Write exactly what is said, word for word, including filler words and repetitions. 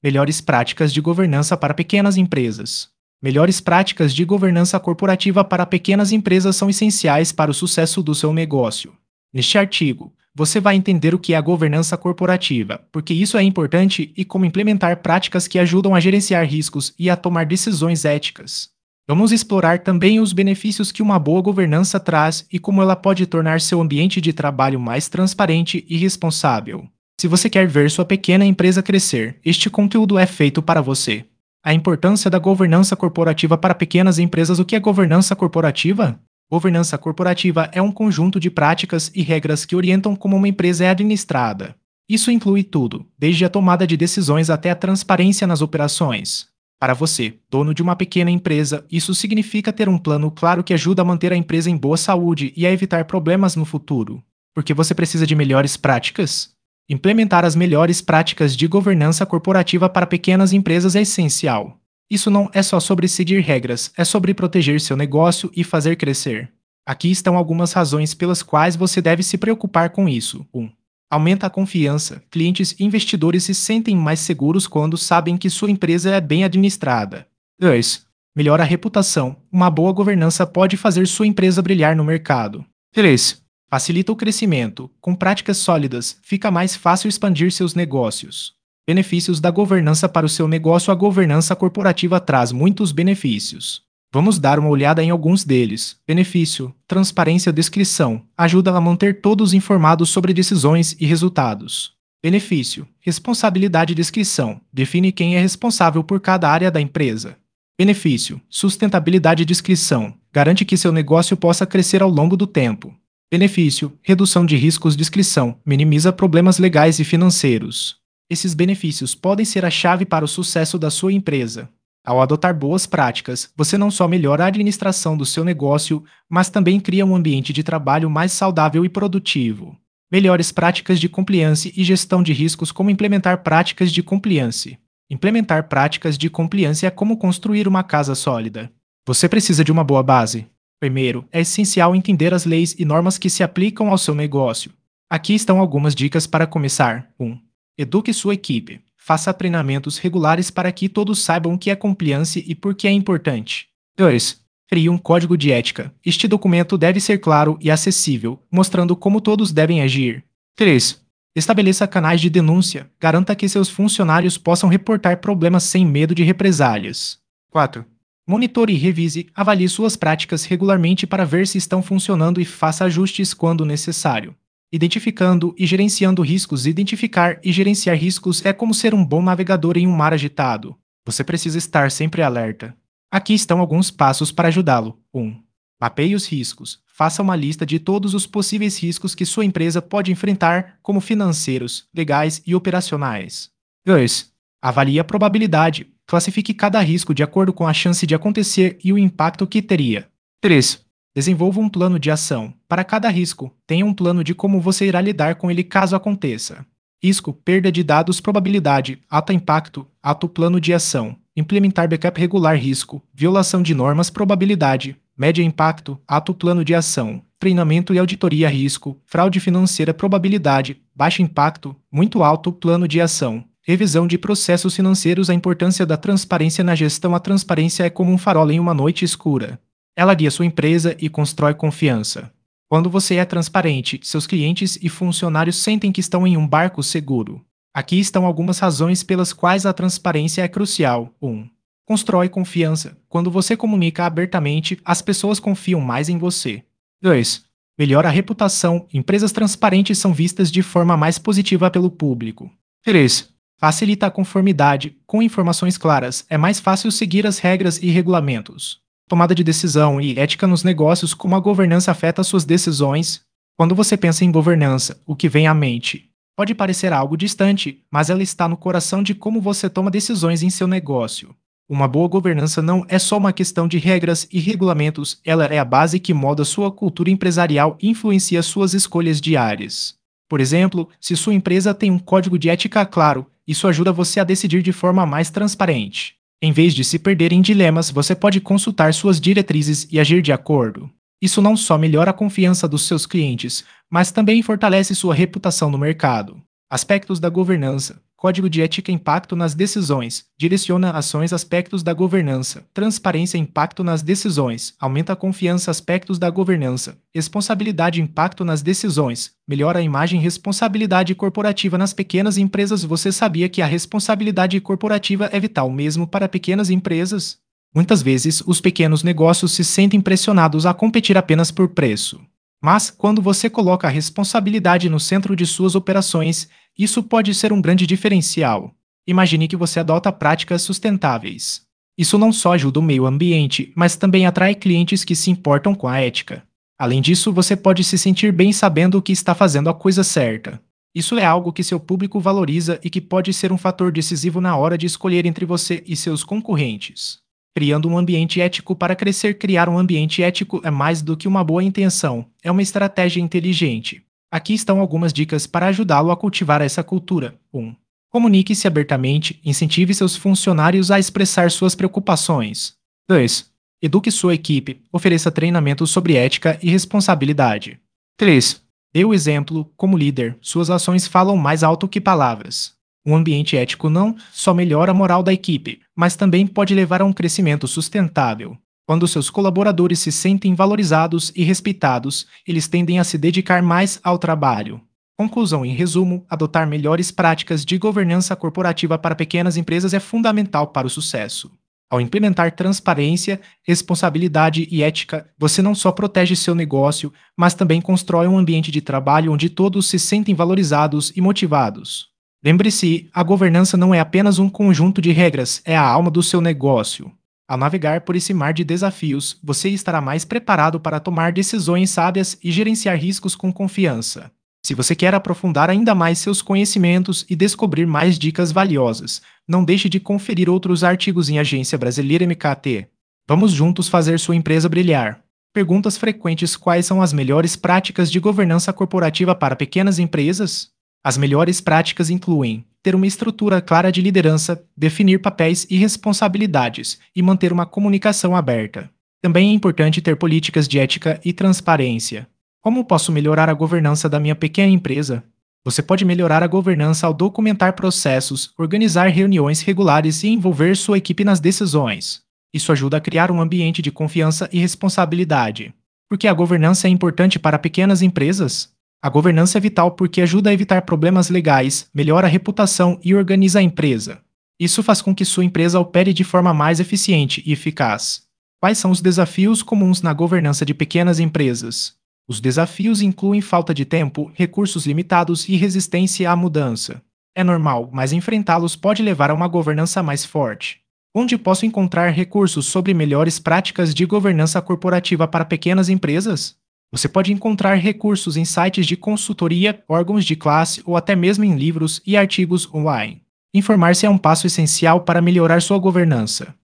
Melhores práticas de governança para pequenas empresas. Melhores práticas de governança corporativa para pequenas empresas são essenciais para o sucesso do seu negócio. Neste artigo, você vai entender o que é a governança corporativa, porque isso é importante, e como implementar práticas que ajudam a gerenciar riscos e a tomar decisões éticas. Vamos explorar também os benefícios que uma boa governança traz e como ela pode tornar seu ambiente de trabalho mais transparente e responsável. Se você quer ver sua pequena empresa crescer, este conteúdo é feito para você. A importância da governança corporativa para pequenas empresas. O que é governança corporativa? Governança corporativa é um conjunto de práticas e regras que orientam como uma empresa é administrada. Isso inclui tudo, desde a tomada de decisões até a transparência nas operações. Para você, dono de uma pequena empresa, isso significa ter um plano claro que ajuda a manter a empresa em boa saúde e a evitar problemas no futuro. Porque você precisa de melhores práticas? Implementar as melhores práticas de governança corporativa para pequenas empresas é essencial. Isso não é só sobre seguir regras, é sobre proteger seu negócio e fazer crescer. Aqui estão algumas razões pelas quais você deve se preocupar com isso. um. Aumenta a confiança. Clientes e investidores se sentem mais seguros quando sabem que sua empresa é bem administrada. dois. Melhora a reputação. Uma boa governança pode fazer sua empresa brilhar no mercado. três. Facilita o crescimento. Com práticas sólidas, fica mais fácil expandir seus negócios. Benefícios da governança para o seu negócio. A governança corporativa traz muitos benefícios. Vamos dar uma olhada em alguns deles. Benefício: transparência. Descrição: ajuda a manter todos informados sobre decisões e resultados. Benefício: responsabilidade. Descrição: define quem é responsável por cada área da empresa. Benefício: sustentabilidade. Descrição: garante que seu negócio possa crescer ao longo do tempo. Benefício: redução de riscos. Descrição: minimiza problemas legais e financeiros. Esses benefícios podem ser a chave para o sucesso da sua empresa. Ao adotar boas práticas, você não só melhora a administração do seu negócio, mas também cria um ambiente de trabalho mais saudável e produtivo. Melhores práticas de compliance e gestão de riscos. Como implementar práticas de compliance? Implementar práticas de compliance é como construir uma casa sólida. Você precisa de uma boa base. Primeiro, é essencial entender as leis e normas que se aplicam ao seu negócio. Aqui estão algumas dicas para começar. um. Eduque sua equipe. Faça treinamentos regulares para que todos saibam o que é compliance e por que é importante. dois. Crie um código de ética. Este documento deve ser claro e acessível, mostrando como todos devem agir. três. Estabeleça canais de denúncia. Garanta que seus funcionários possam reportar problemas sem medo de represálias. quatro. Monitore e revise, avalie suas práticas regularmente para ver se estão funcionando e faça ajustes quando necessário. Identificando e gerenciando riscos. Identificar e gerenciar riscos é como ser um bom navegador em um mar agitado. Você precisa estar sempre alerta. Aqui estão alguns passos para ajudá-lo. um. Mapeie os riscos. Faça uma lista de todos os possíveis riscos que sua empresa pode enfrentar, como financeiros, legais e operacionais. dois. Avalie a probabilidade. Classifique cada risco de acordo com a chance de acontecer e o impacto que teria. três. Desenvolva um plano de ação. Para cada risco, tenha um plano de como você irá lidar com ele caso aconteça. Risco, perda de dados, probabilidade, alto impacto, alto plano de ação. Implementar backup regular. Risco, violação de normas, probabilidade, médio impacto, alto plano de ação. Treinamento e auditoria. Risco, fraude financeira, probabilidade, baixo impacto, muito alto plano de ação. Revisão de processos financeiros. A importância da transparência na gestão. A transparência é como um farol em uma noite escura. Ela guia sua empresa e constrói confiança. Quando você é transparente, seus clientes e funcionários sentem que estão em um barco seguro. Aqui estão algumas razões pelas quais a transparência é crucial. um. Constrói confiança. Quando você comunica abertamente, as pessoas confiam mais em você. dois. Melhora a reputação. Empresas transparentes são vistas de forma mais positiva pelo público. três. Facilita a conformidade. Com informações claras, é mais fácil seguir as regras e regulamentos. Tomada de decisão e ética nos negócios. Como a governança afeta suas decisões? Quando você pensa em governança, o que vem à mente? Pode parecer algo distante, mas ela está no coração de como você toma decisões em seu negócio. Uma boa governança não é só uma questão de regras e regulamentos, ela é a base que molda sua cultura empresarial e influencia suas escolhas diárias. Por exemplo, se sua empresa tem um código de ética claro, isso ajuda você a decidir de forma mais transparente. Em vez de se perder em dilemas, você pode consultar suas diretrizes e agir de acordo. Isso não só melhora a confiança dos seus clientes, mas também fortalece sua reputação no mercado. Aspectos da governança. Código de ética impacto nas decisões. Direciona ações aspectos da governança. Transparência impacto nas decisões. Aumenta a confiança aspectos da governança. Responsabilidade impacto nas decisões. Melhora a imagem responsabilidade corporativa nas pequenas empresas. Você sabia que a responsabilidade corporativa é vital mesmo para pequenas empresas? Muitas vezes, os pequenos negócios se sentem pressionados a competir apenas por preço. Mas, quando você coloca a responsabilidade no centro de suas operações, isso pode ser um grande diferencial. Imagine que você adota práticas sustentáveis. Isso não só ajuda o meio ambiente, mas também atrai clientes que se importam com a ética. Além disso, você pode se sentir bem sabendo que está fazendo a coisa certa. Isso é algo que seu público valoriza e que pode ser um fator decisivo na hora de escolher entre você e seus concorrentes. Criando um ambiente ético para crescer. Criar um ambiente ético é mais do que uma boa intenção, é uma estratégia inteligente. Aqui estão algumas dicas para ajudá-lo a cultivar essa cultura. um. Comunique-se abertamente, incentive seus funcionários a expressar suas preocupações. dois. Eduque sua equipe, ofereça treinamento sobre ética e responsabilidade. três. Dê o exemplo, como líder, suas ações falam mais alto que palavras. Um ambiente ético não só melhora a moral da equipe, mas também pode levar a um crescimento sustentável. Quando seus colaboradores se sentem valorizados e respeitados, eles tendem a se dedicar mais ao trabalho. Conclusão: em resumo, adotar melhores práticas de governança corporativa para pequenas empresas é fundamental para o sucesso. Ao implementar transparência, responsabilidade e ética, você não só protege seu negócio, mas também constrói um ambiente de trabalho onde todos se sentem valorizados e motivados. Lembre-se, a governança não é apenas um conjunto de regras, é a alma do seu negócio. Ao navegar por esse mar de desafios, você estará mais preparado para tomar decisões sábias e gerenciar riscos com confiança. Se você quer aprofundar ainda mais seus conhecimentos e descobrir mais dicas valiosas, não deixe de conferir outros artigos em Agência Brasileira M K T. Vamos juntos fazer sua empresa brilhar. Perguntas frequentes: quais são as melhores práticas de governança corporativa para pequenas empresas? As melhores práticas incluem ter uma estrutura clara de liderança, definir papéis e responsabilidades e manter uma comunicação aberta. Também é importante ter políticas de ética e transparência. Como posso melhorar a governança da minha pequena empresa? Você pode melhorar a governança ao documentar processos, organizar reuniões regulares e envolver sua equipe nas decisões. Isso ajuda a criar um ambiente de confiança e responsabilidade. Por que a governança é importante para pequenas empresas? A governança é vital porque ajuda a evitar problemas legais, melhora a reputação e organiza a empresa. Isso faz com que sua empresa opere de forma mais eficiente e eficaz. Quais são os desafios comuns na governança de pequenas empresas? Os desafios incluem falta de tempo, recursos limitados e resistência à mudança. É normal, mas enfrentá-los pode levar a uma governança mais forte. Onde posso encontrar recursos sobre melhores práticas de governança corporativa para pequenas empresas? Você pode encontrar recursos em sites de consultoria, órgãos de classe ou até mesmo em livros e artigos online. Informar-se é um passo essencial para melhorar sua governança.